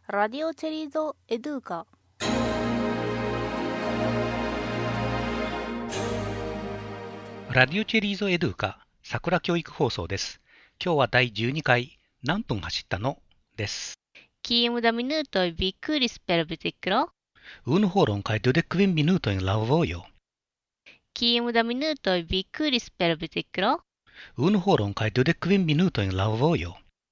Radio Cherizo Educa ラディオチェリーゾエドゥカ桜教育放送です。今日は第12回何分走ったのです。 Km da minuto e vicus per veicolo Un horon kai 12 minuto in lavoio. Km da minuto e vicus per veicolo Un horon kai 12 minuto in lavoio.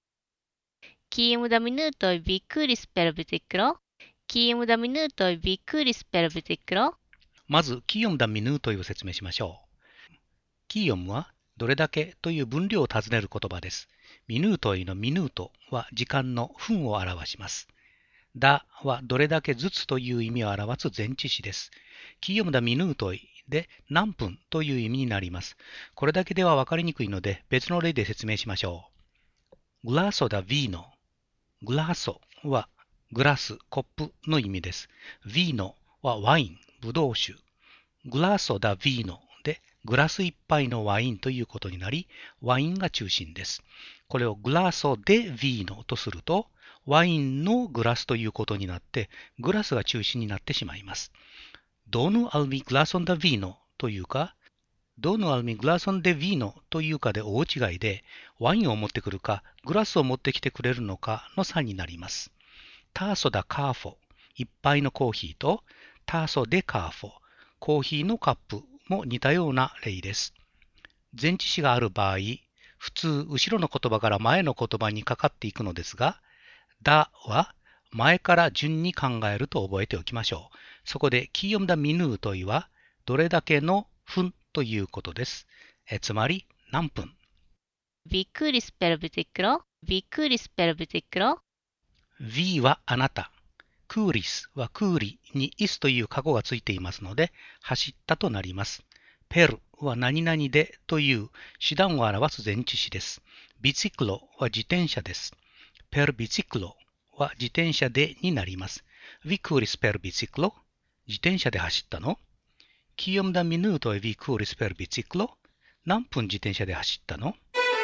Km da minuto e vicus per veicolo Km da minuto e vicus per veicolo まずキヨムダミヌートイを説明しましょう。キヨムはどれだけという分量を尋ねる言葉です。ミヌートイのミヌートは時間の分を表します。ダはどれだけずつという意味を表す前置詞です。キヨムダミヌートイで何分という意味になります。これだけでは分かりにくいので別の例で説明しましょう。グラソダビーノ。グラソはグラス、コップの意味です。ビーノはワイン、ブドウ酒。グラソダビーノでグラス一杯のワインということになり、ワインが中心です。これをグラソデビーノとすると、ワインのグラスということになって、グラスが中心になってしまいます。ドヌアルミグラソンダビーノというか、ドヌアルミグラソンデビーノというかで大違いで、ワインを持ってくるか、グラスを持ってきてくれるのかの差になります。ターソダカーフォ、一杯のコーヒーと、ターソデカーフォ、コーヒーのカップも似たような例です。前置詞がある場合、普通、後ろの言葉から前の言葉にかかっていくのですが、だは前から順に考えると覚えておきましょう。そこで、キヨムダミヌートイは、どれだけの分ということです。つまり、何分。 Vicus per veicolo Vicus per veicolo V はあなた。クーリスはクーリにイスという過去がついていますので、走ったとなります。ペルは何々でという手段を表す前置詞です。ビチクロは自転車です。ペルビチクロは自転車でになります。Vi curis per biciclo 自転車で走ったの Kiom da minuto e vi curis per biciclo 何分自転車で走ったの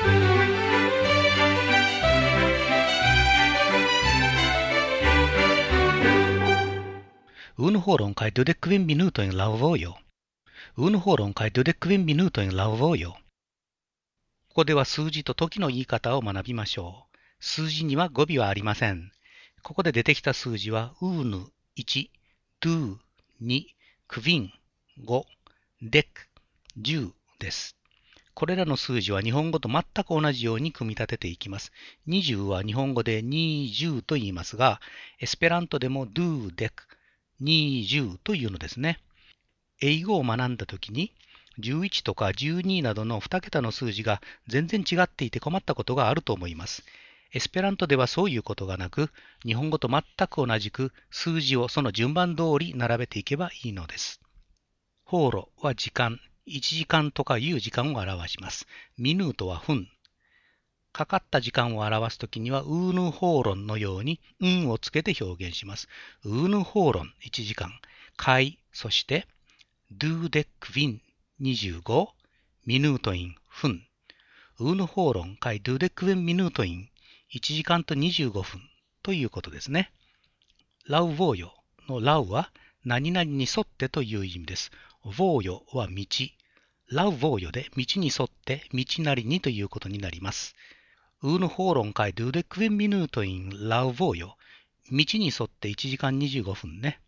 Un horon kai 12 minuto in lavoio. Un horon kai 12 minuto in lavoio. ここでは数字と時の言い方を学びましょう。数字には語尾はありません。ここで出てきた数字は、unu 1、do 2、kvin 5、dec 10です。これらの数字は日本語と全く同じように組み立てていきます。20は日本語で20と言いますが、エスペラントでも do dec 20というのですね。英語を学んだときに11とか12などの2桁の数字が全然違っていて困ったことがあると思います。エスペラントではそういうことがなく、日本語と全く同じく数字をその順番通り並べていけばいいのです。ホーロは時間、1時間とかいう時間を表します。ミヌートは分。かかった時間を表すときには、ウーヌホーロンのように、をつけて表現します。ウーヌホーロン、1時間。カイ、そして、ドゥデクヴィン、25、ミヌートイン、分。ウーヌホーロン、カイ、ドゥデクヴィン、ミヌートイン、1時間と25分ということですね。ラウヴォーヨのラウは、何々に沿ってという意味です。ヴォーヨは道。ラウヴォーヨで道に沿って道なりにということになります。Un horon kai 12 minuto in lavoio 道に沿って1時間25分ね。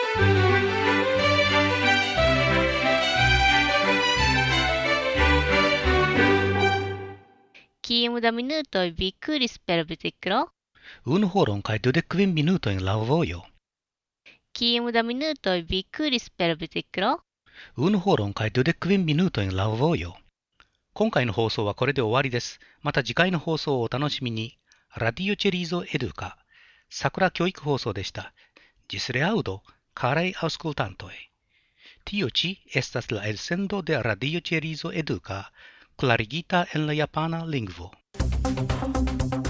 Km da minuto e vicus per veicolo Un horon kai 12 minuto in lavoio Km da minuto e vicus per veicolo Un horon kai 12 minuto in lavoio今回の放送はこれで終わりです。また次回の放送をお楽しみに。ラディオチェリーゾエドゥカ、桜教育放送でした。Gis reaudo, carei auscultantoi. Tio ci estas la elsendo de Radio Cherizo Educa, clarigita en la japana lingvo.